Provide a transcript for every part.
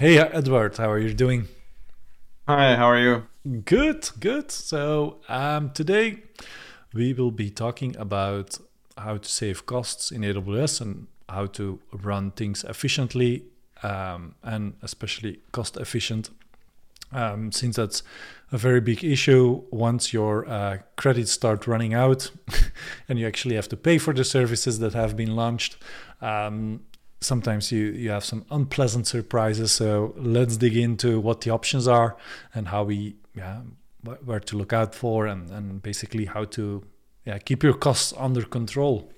Hey, Edward, how are you doing? Hi, how are you? Good, good. Today we will be talking about how to save costs in AWS and how to run things efficiently and especially cost efficient. Since that's a very big issue once your credits start running out and you actually have to pay for the services that have been launched. Um, Sometimes you have some unpleasant surprises. So let's dig into what the options are and how we, where to look out for and basically how to keep your costs under control.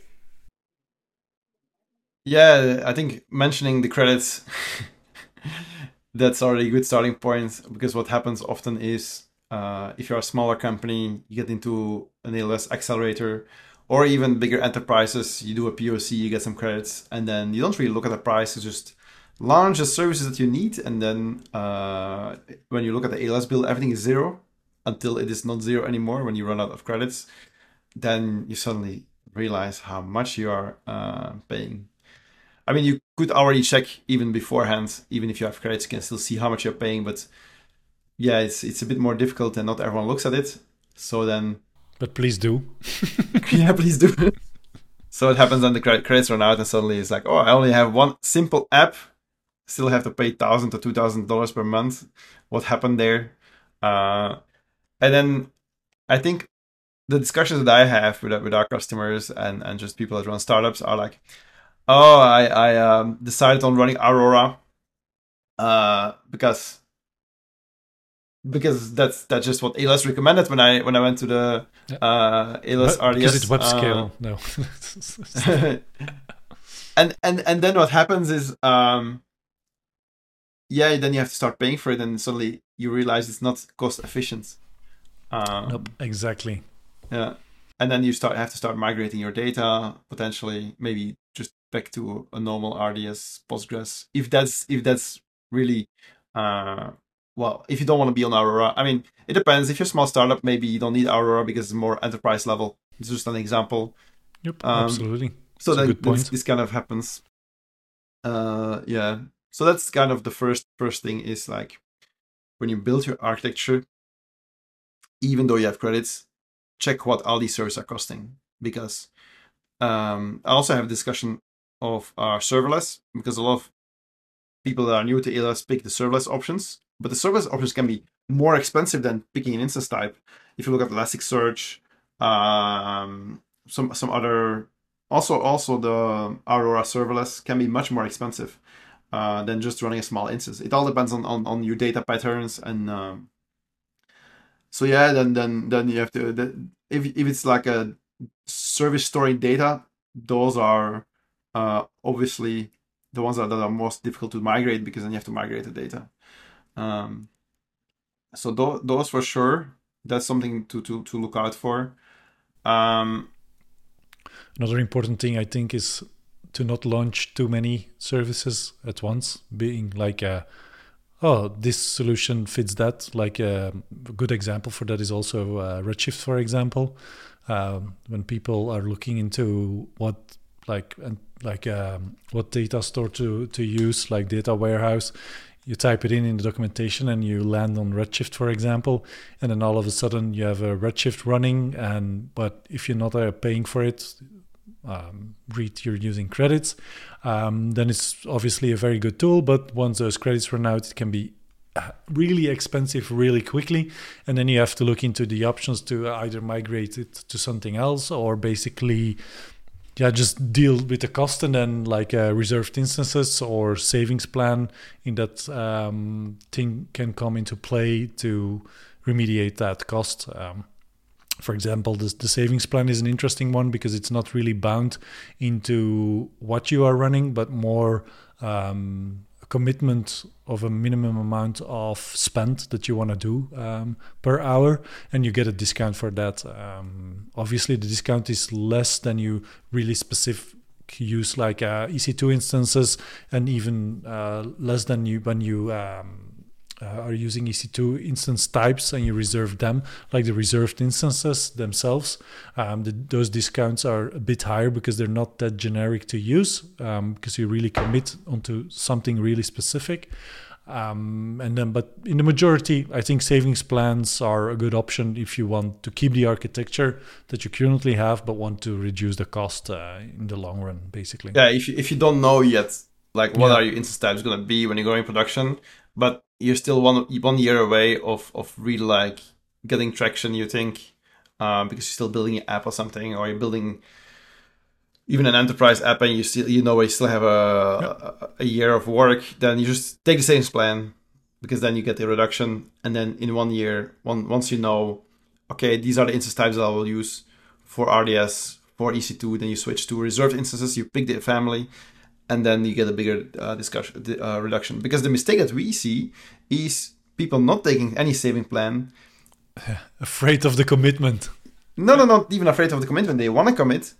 Yeah, I think mentioning the credits, that's already a good starting point because what happens often is if you're a smaller company, you get into an ALS accelerator, or even bigger enterprises, you do a POC, you get some credits, and then you don't really look at the price, you just launch the services that you need, and then when you look at the ALS bill, everything is zero until it is not zero anymore when you run out of credits. Then you suddenly realize how much you are paying. I mean, you could already check even beforehand, even if you have credits, you can still see how much you're paying. But yeah, it's a bit more difficult, and not everyone looks at it. So then, But please do. yeah, please do. So it happens, then the credits run out, and suddenly it's like, oh, I only have one simple app, still have to pay $1,000 to $2,000 per month. What happened there? Uh, and then I think the discussions that I have with our customers and just people that run startups are like, oh, I decided on running Aurora because that's just what ALS recommended when I went to the Yeah. ALS But because it's RDS. web scale, no. And then what happens is yeah, then you have to start paying for it, and suddenly you realize it's not cost efficient. Nope, Um, exactly. yeah, and then you have to start migrating your data, potentially maybe just back to a normal RDS Postgres, if that's really uh well, if you don't want to be on Aurora. I mean, it depends. If you're a small startup, maybe you don't need Aurora because it's more enterprise level. It's just an example. Yep, um absolutely. so It's a then good this, point. this kind of happens. Yeah, so that's kind of the first thing, is like when you build your architecture, even though you have credits, check what all these servers are costing, because I also have a discussion of serverless, because a lot of people that are new to AWS pick the serverless options, but the serverless options can be more expensive than picking an instance type. If you look at Elasticsearch, some other, also the Aurora serverless can be much more expensive than just running a small instance. It all depends on your data patterns, and so yeah, then you have to if it's like a service storing data, those are obviously the ones that are most difficult to migrate, because then you have to migrate the data. Um, so those for sure, that's something to look out for. Um, Another important thing I think is to not launch too many services at once, being like oh, this solution fits that. Like a good example for that is also Redshift, for example. When people are looking into what what data store to use, like data warehouse, you type it in the documentation and you land on Redshift, for example, and then all of a sudden you have a Redshift running. And but if you're not paying for it, read you're using credits, then it's obviously a very good tool. But once those credits run out, it can be really expensive really quickly. And then you have to look into the options to either migrate it to something else or basically, just deal with the cost and then like reserved instances or savings plan in that thing can come into play to remediate that cost. For example, the savings plan is an interesting one because it's not really bound into what you are running, but more a commitment of a minimum amount of spend that you want to do per hour, and you get a discount for that. Obviously, the discount is less than you really specific use like EC2 instances, and even less than you when you are using EC2 instance types and you reserve them, like the reserved instances themselves. Those discounts are a bit higher because they're not that generic to use, because you really commit onto something really specific. But in the majority, I think savings plans are a good option if you want to keep the architecture that you currently have, but want to reduce the cost in the long run, basically. Yeah, if you don't know yet, like what are your instance types going to be when you go in production, but you're still one year away of really like getting traction, you think, because you're still building an app or something, or you're building even an enterprise app, and you still have a year of work, then you just take the savings plan, because then you get the reduction, and then in 1 year, once you know, okay, these are the instance types that I will use for RDS, for EC2, then you switch to reserved instances, you pick the family, and then you get a bigger reduction. Because the mistake that we see is people not taking any saving plan. Afraid of the commitment. No, not even afraid of the commitment. They want to commit,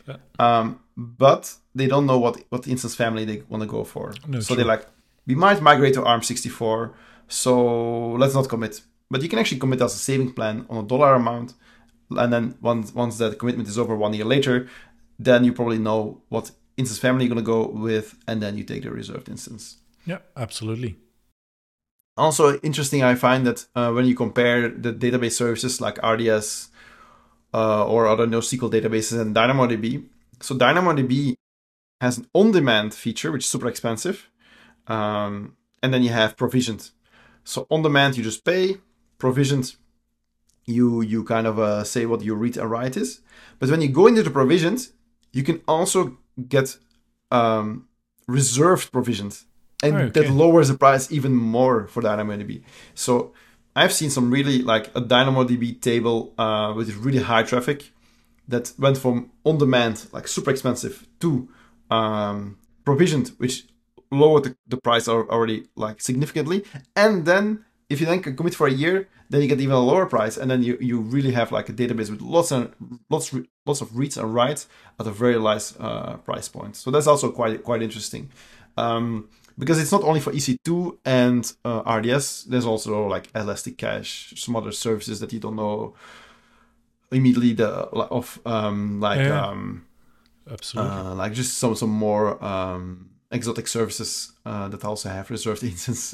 but they don't know what instance family they want to go for. No, so they're like, we might migrate to ARM64, so let's not commit. But you can actually commit as a saving plan on a dollar amount, and then once that commitment is over 1 year later, then you probably know what instance family you're going to go with, and then you take the reserved instance. Yeah, absolutely. Also interesting, I find that when you compare the database services like RDS or other NoSQL databases and DynamoDB. So DynamoDB has an on-demand feature, which is super expensive. And then you have provisioned. So on-demand, you just pay. Provisioned, you kind of say what your read and write is. But when you go into the provisioned, you can also get reserved provisioned. And that lowers the price even more for DynamoDB. So I've seen some really like a DynamoDB table with really high traffic that went from on-demand, like super expensive, to provisioned, which lowered the price already like significantly. And then if you then can commit for a year, then you get even a lower price, and then you really have like a database with lots of reads and writes at a very nice price point. So that's also quite interesting. Because it's not only for EC2 and RDS, there's also like Elastic Cache, some other services that you don't know immediately absolutely, like just some more exotic services that also have reserved instance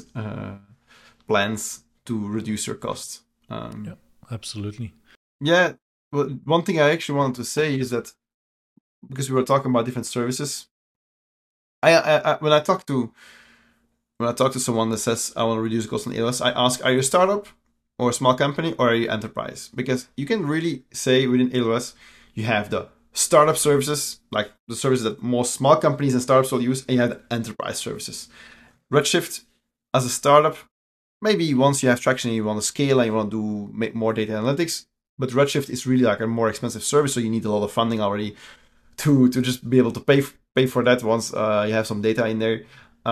plans to reduce your costs. Yeah, absolutely. Yeah, well, one thing I actually wanted to say is that because we were talking about different services, when I talk to someone that says I want to reduce costs on AWS, I ask, are you a startup or a small company, or are you enterprise? Because you can really say within AWS you have the startup services, like the services that most small companies and startups will use, and you have the enterprise services. Redshift as a startup, maybe once you have traction and you want to scale and you want to make more data analytics, but Redshift is really like a more expensive service, so you need a lot of funding already to just be able to pay for that once you have some data in there.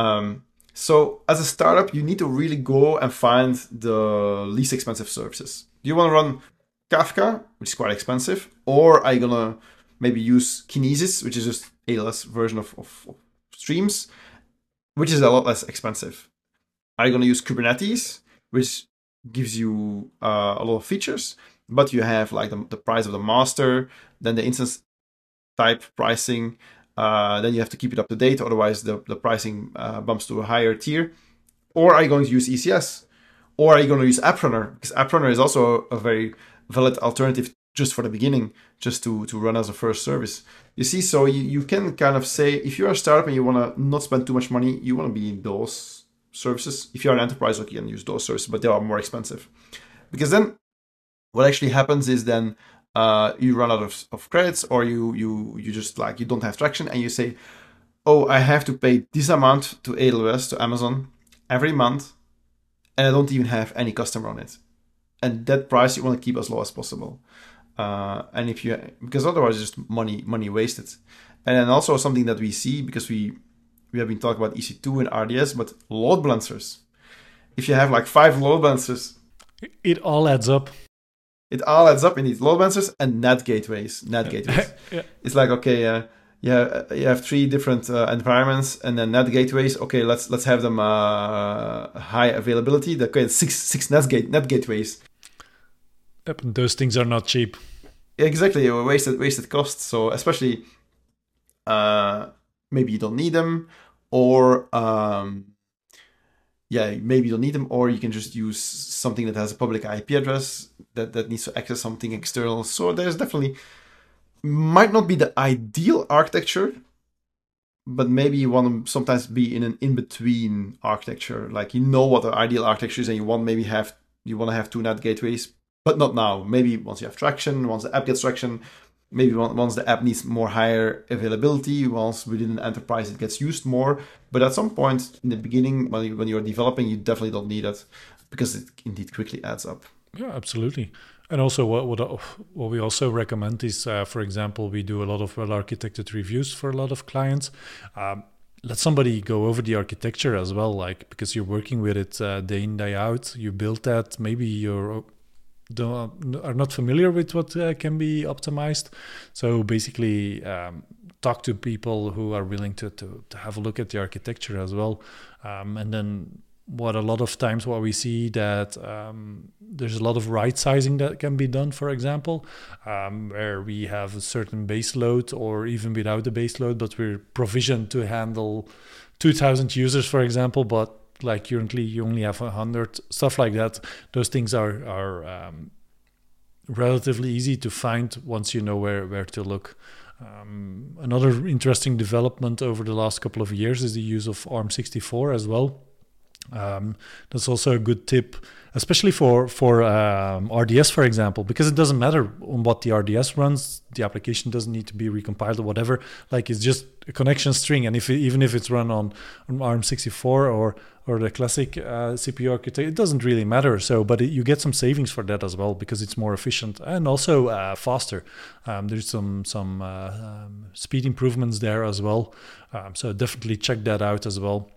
So as a startup, you need to really go and find the least expensive services. Do you want to run Kafka, which is quite expensive, or are you going to maybe use Kinesis, which is just AWS version of Streams, which is a lot less expensive? Are you going to use Kubernetes, which gives you a lot of features, but you have like the price of the master, then the instance type pricing, then you have to keep it up to date, otherwise the pricing bumps to a higher tier? Or are you going to use ECS? Or are you going to use AppRunner? Because AppRunner is also a very valid alternative just for the beginning, just to run as a first service. You see, so you can kind of say, if you're a startup and you want to not spend too much money, you want to be in those services. If you're an enterprise, you can use those services, but they are more expensive. Because then what actually happens is then you run out of credits, or you just like, you don't have traction, and you say, oh, I have to pay this amount to AWS, to Amazon every month, and I don't even have any customer on it. And that price you want to keep as low as possible. And because otherwise it's just money wasted. And then also something that we see, because we have been talking about EC2 and RDS, but load balancers. If you have like 5 load balancers, it all adds up. It all adds up in these load balancers and NAT gateways. Yeah. It's like, okay, you have 3 different environments, and then NAT gateways. Okay, let's have them high availability. Okay, 6 NAT gateways. Yep, those things are not cheap. Exactly, wasted costs. So especially maybe you don't need them, or maybe you don't need them, or you can just use something that has a public IP address that needs to access something external. So there's definitely, might not be the ideal architecture, but maybe you want to sometimes be in an in-between architecture. Like, you know what the ideal architecture is, and you want to have two NAT gateways, but not now. Maybe once you have traction, once the app gets traction, maybe once the app needs more higher availability, once within an enterprise it gets used more. But at some point in the beginning, when you're developing, you definitely don't need it, because it indeed quickly adds up. Yeah, absolutely. And also what we also recommend is, for example, we do a lot of well-architected reviews for a lot of clients. Let somebody go over the architecture as well, like, because you're working with it day in, day out. You build that. Maybe you're are not familiar with what can be optimized. So basically, talk to people who are willing to have a look at the architecture as well. And then what we see that there's a lot of right sizing that can be done, for example, where we have a certain base load, or even without the base load, but we're provisioned to handle 2,000 users, for example, but like currently you only have 100, stuff like that. Those things are relatively easy to find once you know where to look. Another interesting development over the last couple of years is the use of ARM64 as well. That's also a good tip, especially for RDS, for example, because it doesn't matter on what the RDS runs. The application doesn't need to be recompiled or whatever. Like, it's just a connection string, and even if it's run on ARM64 or the classic CPU architecture, it doesn't really matter. So, but you get some savings for that as well, because it's more efficient and also faster. There's some speed improvements there as well. So definitely check that out as well.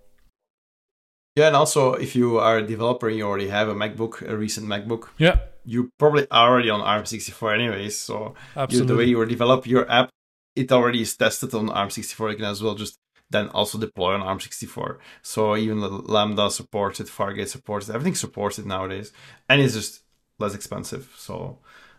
Yeah, and also if you are a developer and you already have a recent MacBook, yeah, you probably are already on ARM64 anyways. So the way you develop your app, it already is tested on ARM64. You can as well just then also deploy on ARM64. So even Lambda supports it, Fargate supports it, everything supports it nowadays, and it's just less expensive. So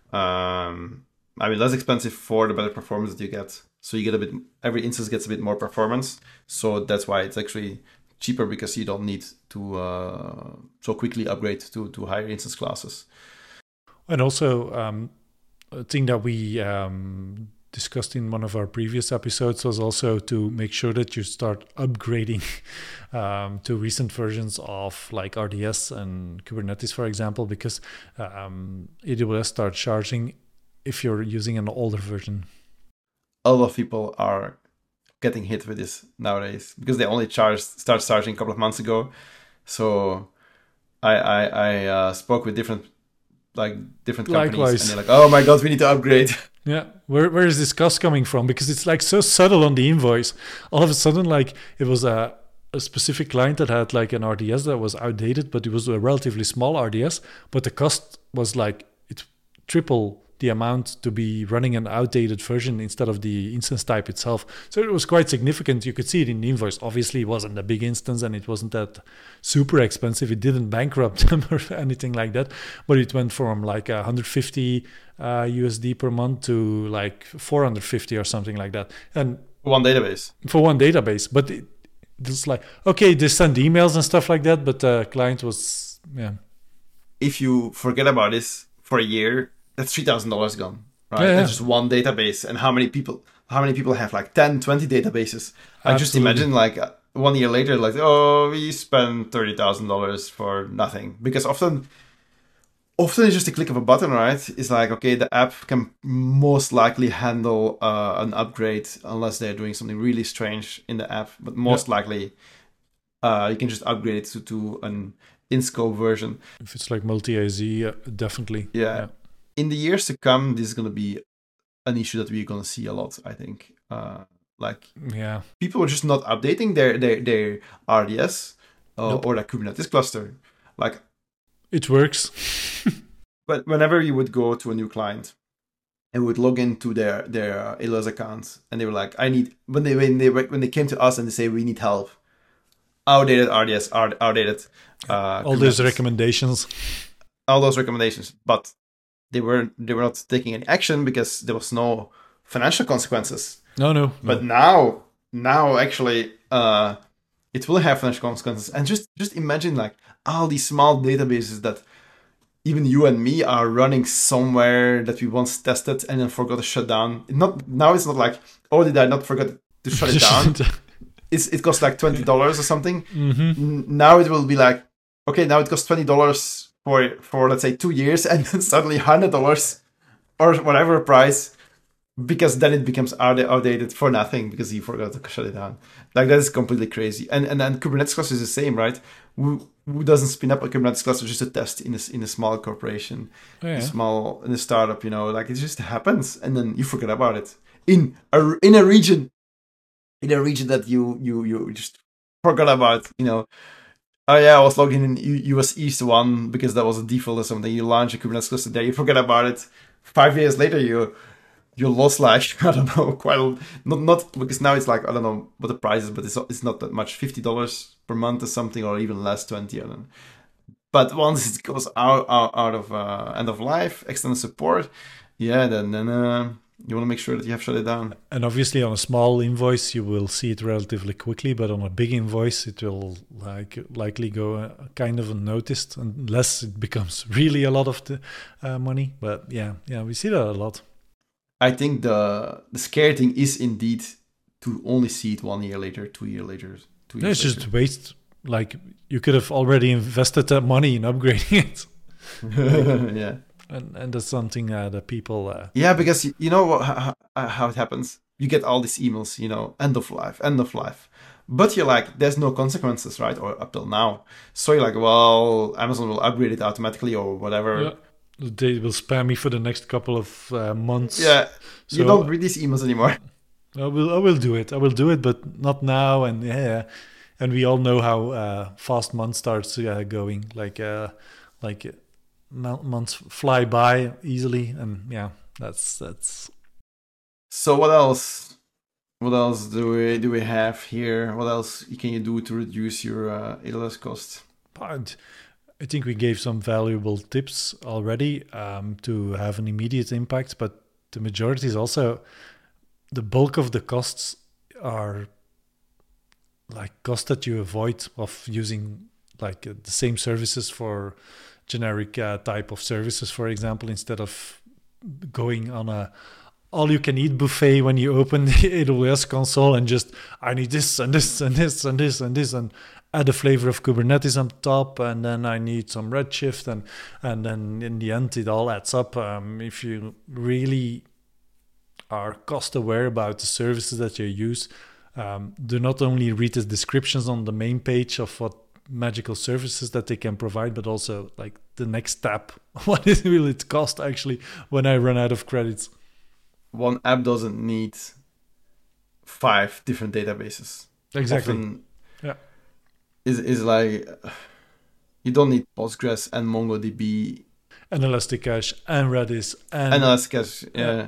less expensive for the better performance that you get. So you get every instance gets a bit more performance. So that's why it's actually cheaper, because you don't need to so quickly upgrade to higher instance classes. And also, a thing that we discussed in one of our previous episodes was also to make sure that you start upgrading to recent versions of like RDS and Kubernetes, for example, because AWS starts charging if you're using an older version. A lot of people are getting hit with this nowadays, because they only start charging a couple of months ago. So I spoke with different companies. Likewise. And they're like, oh my god, we need to upgrade. Yeah, where is this cost coming from? Because it's like so subtle on the invoice. All of a sudden, like, it was a specific client that had like an RDS that was outdated, but it was a relatively small RDS, but the cost was like triple the amount to be running an outdated version instead of the instance type itself. So it was quite significant. You could see it in the invoice. Obviously, it wasn't a big instance and it wasn't that super expensive. It didn't bankrupt them or anything like that. But it went from like 150 USD per month to like 450 or something like that. And for one database. But it's like, okay, they send emails and stuff like that, but the client was, yeah. If you forget about this for a year, that's $3,000 gone, right? Yeah. That's just one database. And how many people have like 10, 20 databases? I just imagine like 1 year later, like, oh, we spent $30,000 for nothing. Because often it's just a click of a button, right? It's like, okay, the app can most likely handle an upgrade unless they're doing something really strange in the app. But most likely, you can just upgrade it to an in-scope version. If it's like multi-AZ, definitely. Yeah. In the years to come, this is going to be an issue that we're going to see a lot, I think. People are just not updating their RDS or their Kubernetes cluster. Like, it works. But whenever you would go to a new client and would log into their AWS account, and they were like, when they came to us and they say we need help, outdated RDS, outdated all those recommendations, but they were not taking any action because there was no financial consequences. No. But now actually, it will have financial consequences. And just imagine like all these small databases that even you and me are running somewhere that we once tested and then forgot to shut down. Not now, it's not like, oh, did I not forget to shut it down? It costs like $20 or something. Mm-hmm. Now it will be like, okay, now it costs $20 for let's say 2 years, and then suddenly $100 or whatever price, because then it becomes outdated for nothing because you forgot to shut it down. Like that is completely crazy. And Kubernetes cluster is the same, right? Who doesn't spin up a Kubernetes cluster just to test in a small corporation, in a startup? Like it just happens, and then you forget about it in a region that you just forgot about. Oh yeah, I was logging in US East 1 because that was a default or something. You launch a Kubernetes cluster there, you forget about it. 5 years later, you lost like, I don't know, not because now it's like, I don't know what the price is, but it's not that much, $50 per month or something, or even less, 20, I don't know. But once it goes out of end of life, extended support, yeah, then you want to make sure that you have shut it down. And obviously on a small invoice, you will see it relatively quickly, but on a big invoice, it will likely go kind of unnoticed unless it becomes really a lot of the money. But yeah, we see that a lot. I think the scary thing is indeed to only see it 1 year later, 2 years later. It's just waste. Like you could have already invested that money in upgrading it. Yeah. And that's something that people... yeah, because you know how it happens. You get all these emails, end of life. But you're like, there's no consequences, right? Or up till now. So you're like, well, Amazon will upgrade it automatically or whatever. Yeah. They will spam me for the next couple of months. Yeah, so, you don't read these emails anymore. I will do it. But not now. And and we all know how fast months starts going. Like months fly by easily, and yeah, that's. So what else? What else do we have here? What else can you do to reduce your AWS cost? I think we gave some valuable tips already to have an immediate impact, but the majority is also the bulk of the costs are like costs that you avoid of using like the same services for generic type of services, for example, instead of going on a all-you-can-eat buffet when you open the AWS console and just, I need this and this and this and this and this, and add a flavor of Kubernetes on top, and then I need some Redshift, and then in the end it all adds up. If you really are cost aware about the services that you use, do not only read the descriptions on the main page of what magical services that they can provide, but also like the next step. What will it cost actually when I run out of credits? One app doesn't need 5 different databases. Exactly. Often, is like you don't need Postgres and MongoDB and Elasticcache and Redis and Elasticcache. Yeah.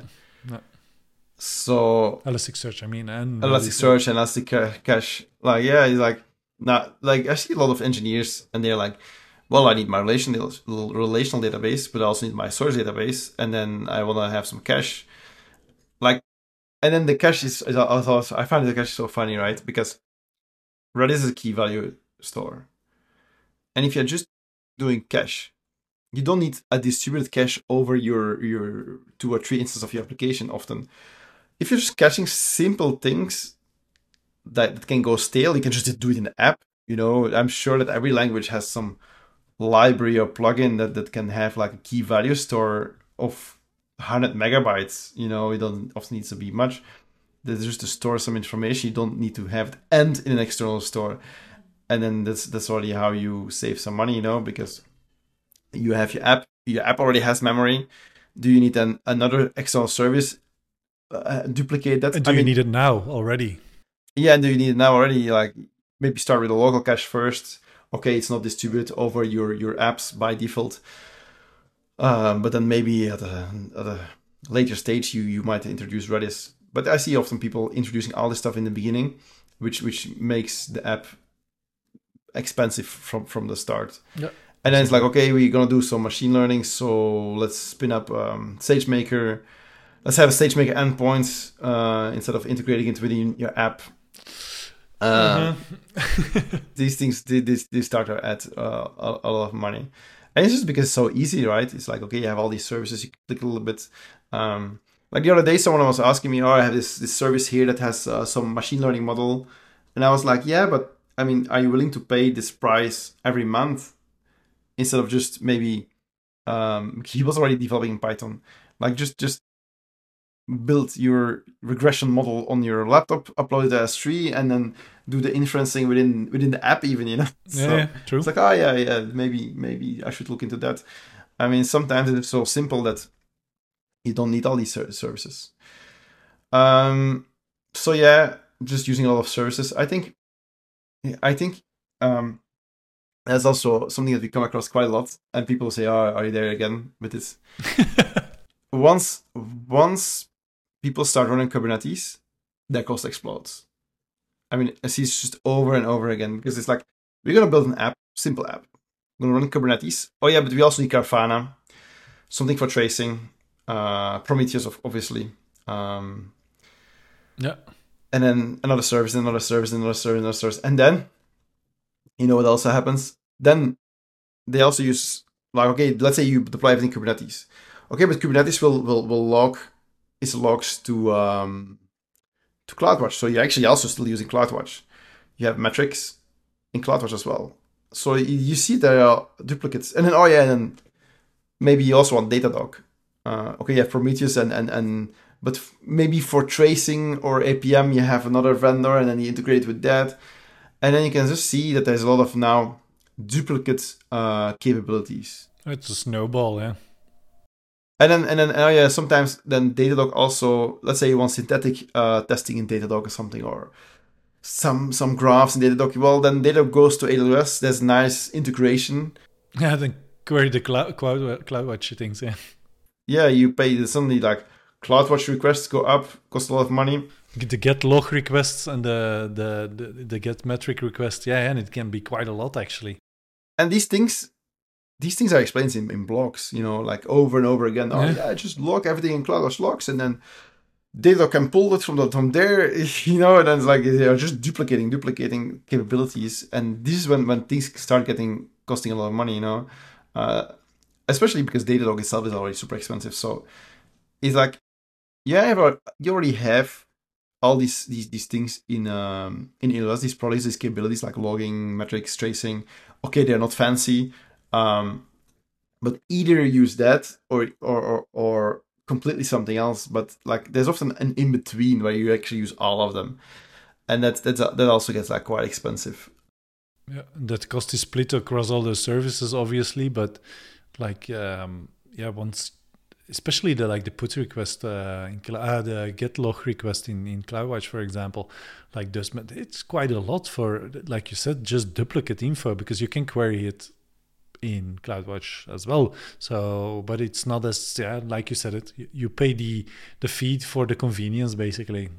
So Elasticsearch, I mean, and Elasticsearch and Elasticcache. Like, yeah, it's like not like I see a lot of engineers and they're like, well, I need my relational database, but I also need my source database, and then I want to have some cache. Like, and then the cache is also, I find the cache so funny, right? Because Redis is a key value store. And if you're just doing cache, you don't need a distributed cache over your 2 or 3 instances of your application often. If you're just caching simple things that can go stale, you can just do it in the app. I'm sure that every language has some library or plugin that can have like a key value store of 100 megabytes. It doesn't often needs to be much. There's just to store some information. You don't need to have it end in an external store. And then that's already how you save some money, because you have your app. Your app already has memory. Do you need another external service? Duplicate that? And do you need it now already? Yeah, and do you need it now already? Like maybe start with a local cache first. Okay, it's not distributed over your apps by default. But then maybe at a later stage, you might introduce Redis. But I see often people introducing all this stuff in the beginning, which makes the app expensive from the start. Yeah. And then it's like, okay, we're going to do some machine learning. So let's spin up SageMaker. Let's have a SageMaker endpoint instead of integrating it within your app. These things, they start to add a lot of money. And it's just because it's so easy, right? It's like, okay, you have all these services, you click a little bit. Like the other day, someone was asking me, oh, I have this service here that has some machine learning model. And I was like, yeah, but I mean, are you willing to pay this price every month instead of just maybe, he was already developing in Python, like just build your regression model on your laptop, upload it as S3, and then do the inferencing within the app even, you know? Yeah, true. It's like, oh yeah, maybe I should look into that. I mean, sometimes it's so simple that you don't need all these services. So yeah, just using a lot of services. I think that's also something that we come across quite a lot, and people say, "Oh, are you there again with this?" once people start running Kubernetes, their cost explodes. I mean, I see it's just over and over again because it's like, we're gonna build an app, simple app. We're gonna run Kubernetes. Oh yeah, but we also need Grafana, something for tracing, Prometheus, obviously. Yeah. And then another service, another service, another service, another service, and then you know what also happens? Then they also use, like, okay, let's say you deploy everything Kubernetes. Okay, but Kubernetes will log its logs to CloudWatch. So you're actually also still using CloudWatch. You have metrics in CloudWatch as well. So you see there are duplicates. And then, oh yeah, and then maybe you also want Datadog. Okay, you have Prometheus but maybe for tracing or APM, you have another vendor and then you integrate with that. And then you can just see that there's a lot of now duplicate capabilities. It's a snowball, yeah. And then oh yeah, sometimes then Datadog also, let's say you want synthetic testing in Datadog or something, or some graphs in Datadog. Well, then Datadog goes to AWS. There's nice integration. Yeah, then query the CloudWatch things, yeah. Yeah, you pay suddenly like CloudWatch requests go up, cost a lot of money. The get log requests and the get metric requests, yeah, and it can be quite a lot actually. And these things are explained in blogs, you know, like over and over again. Oh yeah, just log everything in CloudWatch logs, and then Datadog can pull it from there, you know, and then it's like they're just duplicating capabilities. And this is when things start costing a lot of money, you know, especially because Datadog itself is already super expensive. So it's like, yeah, you already have all these things in AWS, these products, these capabilities like logging, metrics, tracing. Okay, they're not fancy, but either use that or completely something else. But like, there's often an in between where you actually use all of them, and that also gets like quite expensive. Yeah, that cost is split across all the services, obviously, but like once. Especially the put request, the get log request in CloudWatch, for example, like this, it's quite a lot for, like you said, just duplicate info, because you can query it in CloudWatch as well. So, but it's not as, like you said, it you pay the feed for the convenience, basically.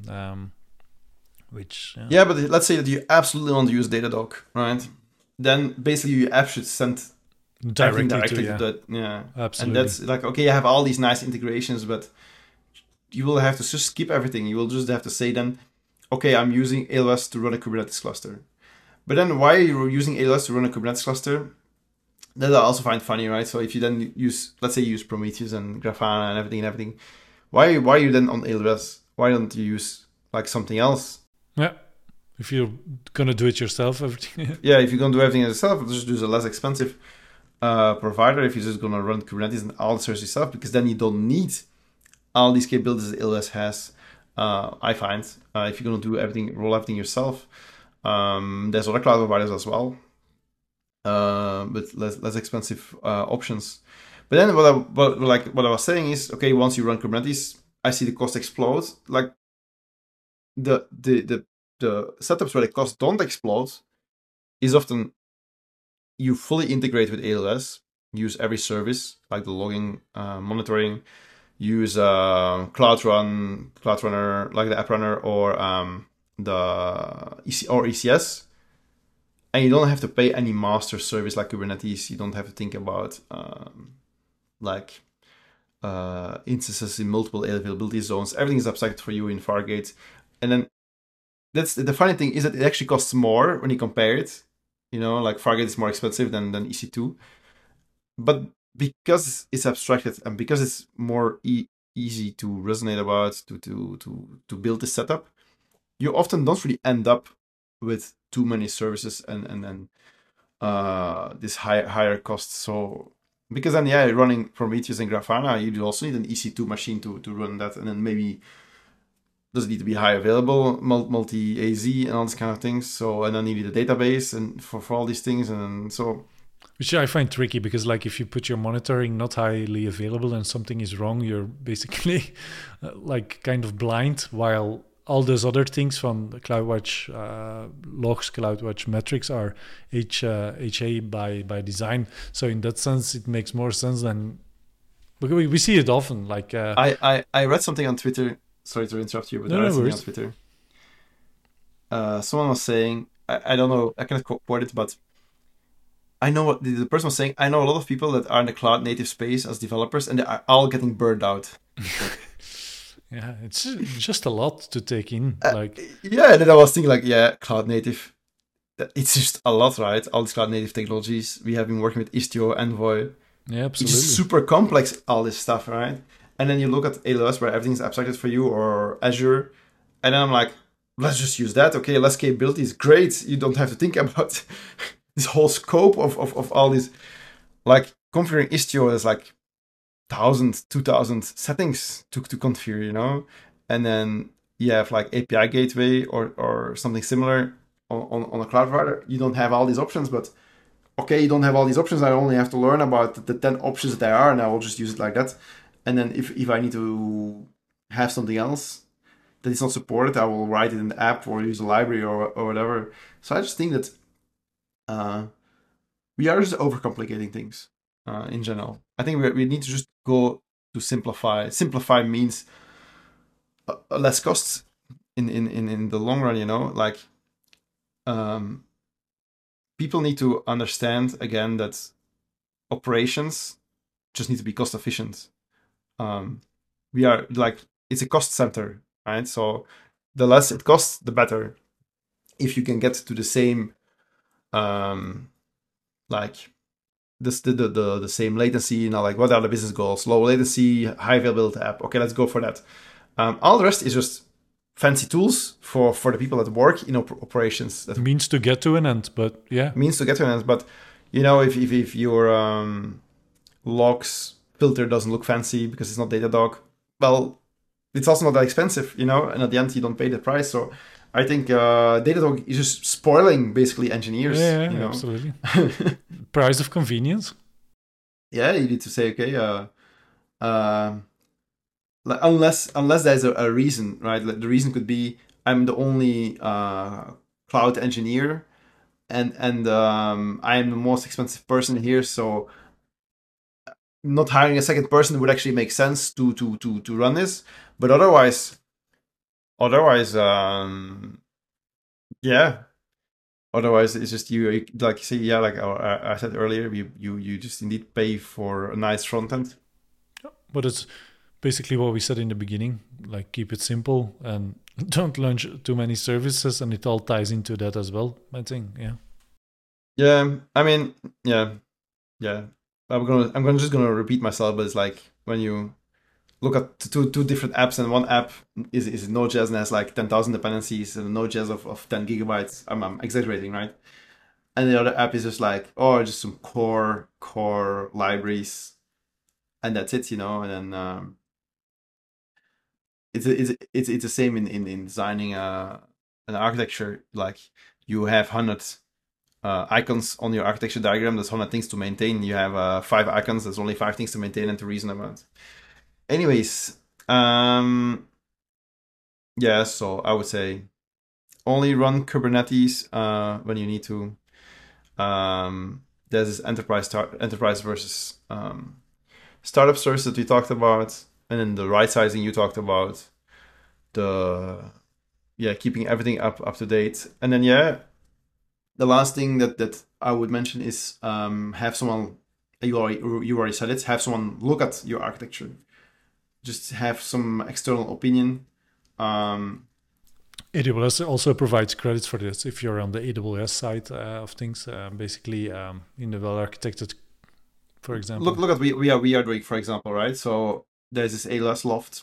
Which but let's say that you absolutely want to use Datadog, right? Then basically your app should send directly to that. Yeah, absolutely. And that's like, okay, you have all these nice integrations, but you will have to just skip everything. You will just have to say then, okay, I'm using AWS to run a Kubernetes cluster. But then why are you using AWS to run a Kubernetes cluster? That I also find funny, right? So if you then let's say you use Prometheus and Grafana and everything, why are you then on AWS? Why don't you use like something else? Yeah. If you're gonna do it yourself, everything. Yeah, if you're gonna do everything yourself, just use a less expensive provider. If you're just gonna run Kubernetes and all the services yourself, because then you don't need all these capabilities that AWS has. I find if you're gonna roll everything yourself, there's other cloud providers as well, but less expensive options. But then what I was saying is, okay, once you run Kubernetes, I see the cost explode. Like the setups where the costs don't explode is often you fully integrate with AWS, use every service like the logging, monitoring, use Cloud Runner, like the App Runner, or ECS, and you don't have to pay any master service like Kubernetes. You don't have to think about instances in multiple availability zones. Everything is abstracted for you in Fargate, and then that's the funny thing is that it actually costs more when you compare it. Like Fargate is more expensive than EC2, but because it's abstracted and because it's more easy to resonate about, to build this setup, you often don't really end up with too many services and this higher costs. So because then running Prometheus and Grafana, you do also need an EC2 machine to run that, and then maybe does it need to be high available, multi AZ and all these kind of things. So and then you need a database and for all these things, and so. Which I find tricky because, like, if you put your monitoring not highly available and something is wrong, you're basically like kind of blind. While all those other things from the CloudWatch logs, CloudWatch metrics are HA by design. So in that sense, it makes more sense than because we see it often. Like I read something on Twitter. Sorry to interrupt you, but I read something on Twitter. Someone was saying, I don't know, I cannot quote it, but I know what the person was saying. I know a lot of people that are in the cloud native space as developers, and they are all getting burned out. Yeah, it's just a lot to take in. And then I was thinking, like, cloud native, it's just a lot, right? All these cloud native technologies. We have been working with Istio, Envoy. Yeah, absolutely. It's super complex, all this stuff, right? And then you look at AWS where everything's abstracted for you, or Azure, and then I'm like, let's just use that. Okay, less capabilities, great. You don't have to think about this whole scope of all these. Like configuring Istio is like 1,000, 2,000 settings to configure, and then you have like API gateway or something similar on a cloud provider. You don't have all these options, but okay, you don't have all these options. I only have to learn about the 10 options that there are, and I will just use it like that. And then if I need to have something else that is not supported, I will write it in the app or use a library or whatever. So I just think that we are just overcomplicating things in general. I think we need to just go to simplify. Simplify means less costs in the long run, like people need to understand again that operations just need to be cost efficient. We are like, it's a cost center, right? So the less it costs, the better. If you can get to the same, like the same latency, like what are the business goals? Low latency, high availability app. Okay, let's go for that. All the rest is just fancy tools for the people that work in operations. That means to get to an end, but yeah. Means to get to an end, but if your logs filter doesn't look fancy because it's not Datadog, well, it's also not that expensive, and at the end you don't pay the price. So I think Datadog is just spoiling basically engineers. Yeah, absolutely. Price of convenience. Yeah, you need to say, okay, unless there's a reason, right? Like the reason could be I'm the only cloud engineer, and I am the most expensive person here, so not hiring a second person would actually make sense to run this. But otherwise, yeah. Otherwise, it's just you like say, yeah, like I said earlier, you just indeed pay for a nice front end. But it's basically what we said in the beginning, like keep it simple and don't launch too many services, and it all ties into that as well, I think. Yeah, I mean, yeah. I'm just gonna repeat myself, but it's like when you look at two different apps, and one app is Node.js and has like 10,000 dependencies, and Node.js of 10 gigabytes. I'm exaggerating, right? And the other app is just like, just some core libraries, and that's it, and then it's the same in designing an architecture. Like you have 100 icons on your architecture diagram. There's 100 things to maintain. You have 5 icons. There's only 5 things to maintain and to reason about. Anyways, yeah. So I would say only run Kubernetes when you need to. There's this enterprise versus startup service that we talked about, and then the right sizing you talked about. Keeping everything up to date, and then the last thing that I would mention is have someone, you already said it, have someone look at your architecture. Just have some external opinion. AWS also provides credits for this if you're on the AWS side of things. Basically, in the well-architected, for example. Look at we are doing, for example, right? So there's this AWS Loft.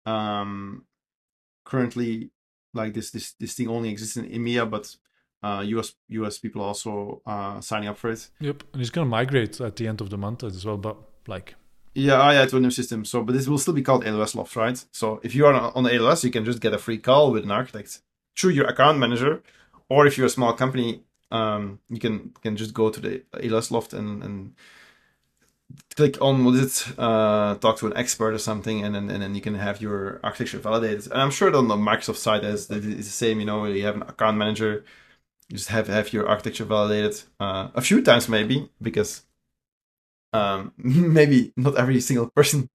Currently, like this thing only exists in EMEA, but US people also signing up for it. Yep, and it's gonna migrate at the end of the month as well. But like, yeah, to a new system. So, but this will still be called AWS Loft, right? So if you are on AWS, you can just get a free call with an architect through your account manager, or if you're a small company, you can just go to the AWS Loft and click on what is it, talk to an expert or something, and then you can have your architecture validated. And I'm sure that on the Microsoft side it's the same. You have an account manager, you just have your architecture validated a few times maybe, because maybe not every single person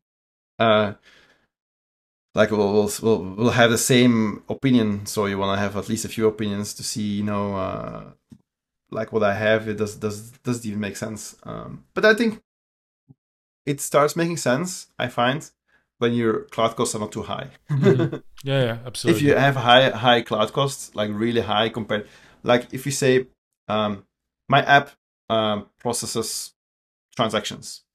like will have the same opinion. So you want to have at least a few opinions to see, like what I have, it does it even make sense? But I think it starts making sense, I find, when your cloud costs are not too high. mm-hmm. Yeah, absolutely. If you have high cloud costs, like really high compared, like if you say, my app processes transactions,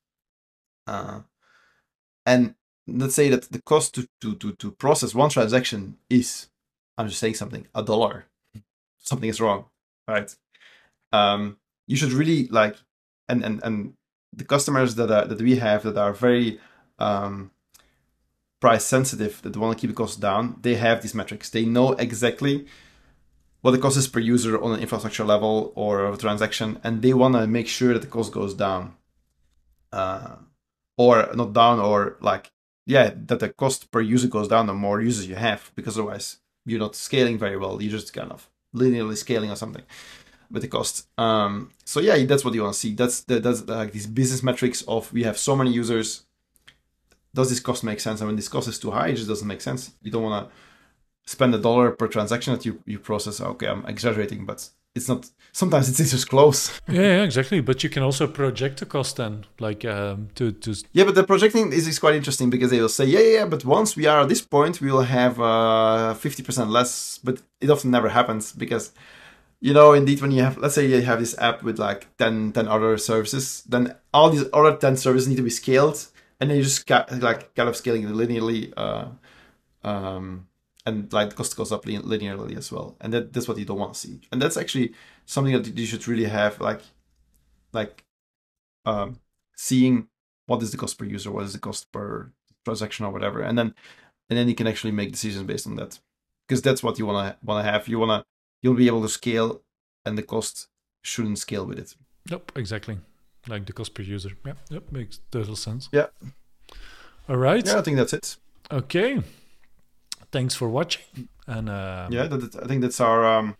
and let's say that the cost to process one transaction is, I'm just saying something, $1. Something is wrong, right? You should really like, and the customers that we have that are very price sensitive, that want to keep the cost down, they have these metrics. They know exactly what the cost is per user on an infrastructure level or a transaction, and they want to make sure that the cost goes down, or not down, or like, that the cost per user goes down the more users you have, because otherwise you're not scaling very well. You're just kind of linearly scaling or something with the cost. So yeah, that's what you want to see. That's like these business metrics of, we have so many users. Does this cost make sense? And when this cost is too high, it just doesn't make sense. You don't want to spend $1 per transaction that you process. Okay, I'm exaggerating, but it's not. Sometimes it's just close. Yeah, exactly. But you can also project the cost then, like to. Yeah, but the projecting is quite interesting, because they will say, yeah, but once we are at this point, we will have 50% less. But it often never happens, because indeed, when you have, let's say you have this app with like 10 other services, then all these other 10 services need to be scaled, and then you just kind of scaling it linearly, and like the cost goes up linearly as well. And that's what you don't want to see. And that's actually something that you should really have, like seeing what is the cost per user, what is the cost per transaction or whatever, and then you can actually make decisions based on that, because that's what you want to have. You'll be able to scale, and the cost shouldn't scale with it. Yep, exactly. Like the cost per user. Yeah, yep, makes total sense. Yeah. All right. Yeah, I think that's it. Okay. Thanks for watching. And I think that's our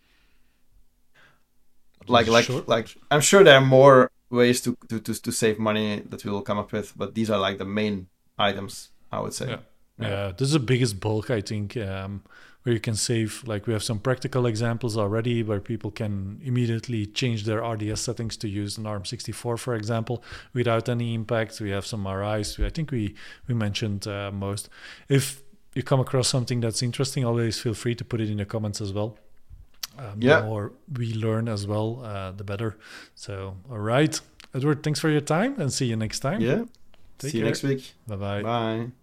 like I'm sure there are more ways to save money that we will come up with, but these are like the main items, I would say. Yeah, this is the biggest bulk, I think, where you can save. Like, we have some practical examples already where people can immediately change their RDS settings to use an ARM64, for example, without any impact. We have some RIs. I think we mentioned most. If you come across something that's interesting, always feel free to put it in the comments as well. The more we learn as well, the better. So, all right. Edward, thanks for your time, and see you next time. Yeah. Take see you care. next week. Bye-bye. Bye.